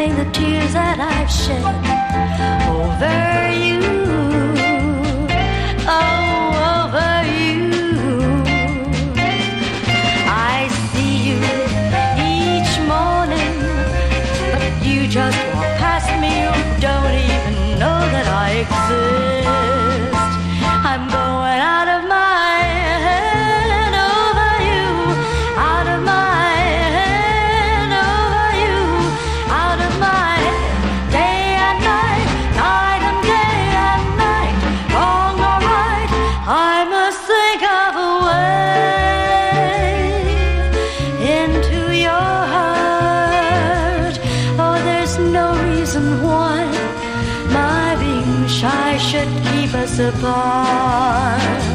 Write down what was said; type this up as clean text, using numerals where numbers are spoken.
crying the tears that I've shed over you. Oh, over you. I see you each morning, but you just walk past me. You don't even know that I exist. I'm going out of my head over you, out of my head over you, out of my head, day and night, night and day and night, wrong or right, I must think of a way into your heart. Oh, there's no reason why my being shy should keep us apart.